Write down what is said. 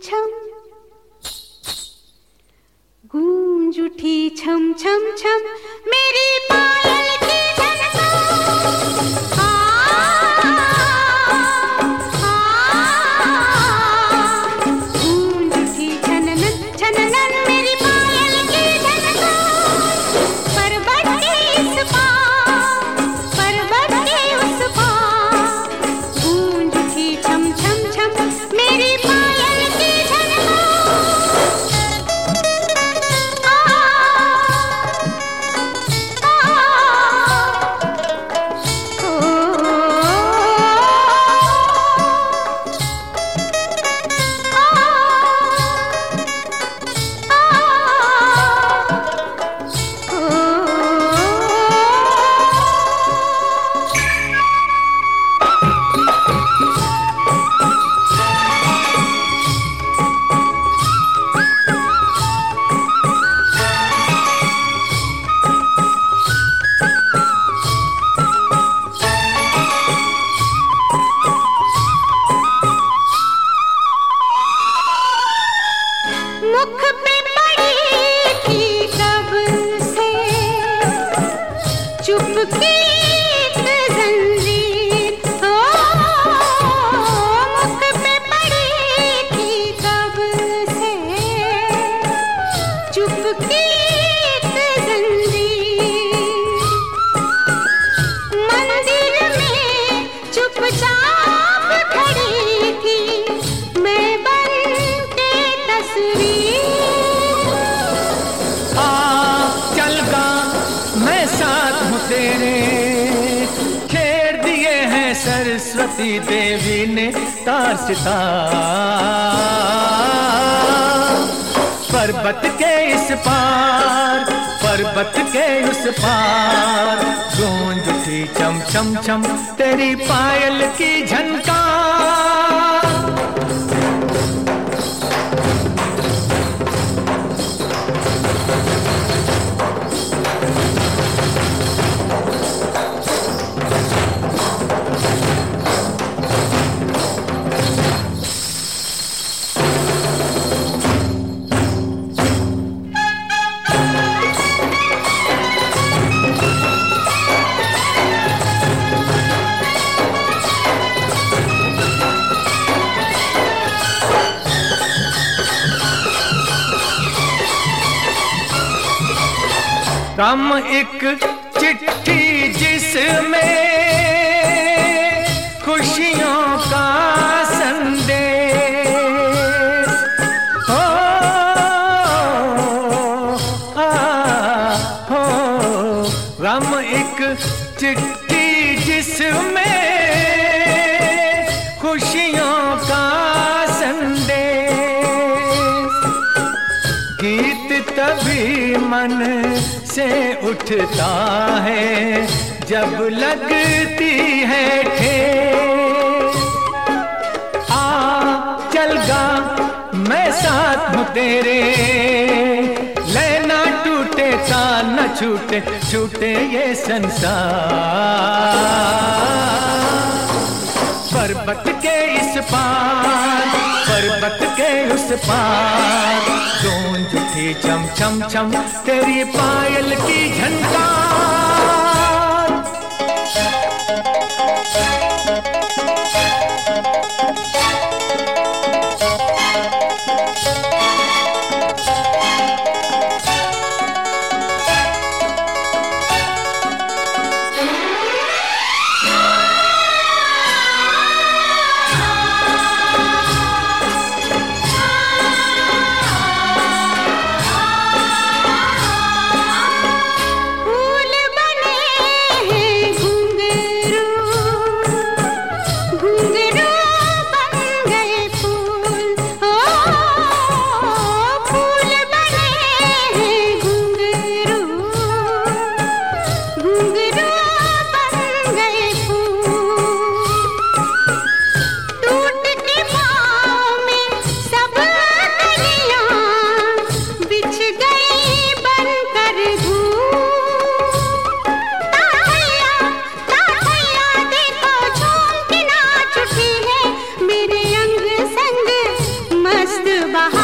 छम गूंज उठी छम छम छम मेरी पायल की झनकार। गूंज उठी छननन छननन मेरी पायल की झनकार। पर्वत के इस पार पर्वत के उस पार गूंज उठी छम छम छम मेरी पायल की मुख पे पड़ी थी कब से चुपकी जंजीर। ओ मुख पे पड़ी थी कब से चुपकी जंजीर। मंदिर में चुपचाप खड़ी थी मैं बन के तस्वीर। मैं साथ हूँ तेरे खेर दिए हैं सरस्वती देवी ने तार सितार। पर्वत के इस पार पर्वत के उस पार गूंज उठी चम चम चम तेरी पायल की झनकार। कम एक चिट्ठी जिसमें खुशियों का संदेश हो। गम एक चिट्ठी जिसमें खुशियों का संदेश। गीत तभी मन से उठता है जब लगती है ठेस। चल गा मैं साथ हूँ तेरे लेना टूटे ताल न छूटे छूटे ये संसार। पर्वत के इस पार पर्वत के उस पार गूंज उठी छम छम छम तेरी पायल की झनकार। फूल बहार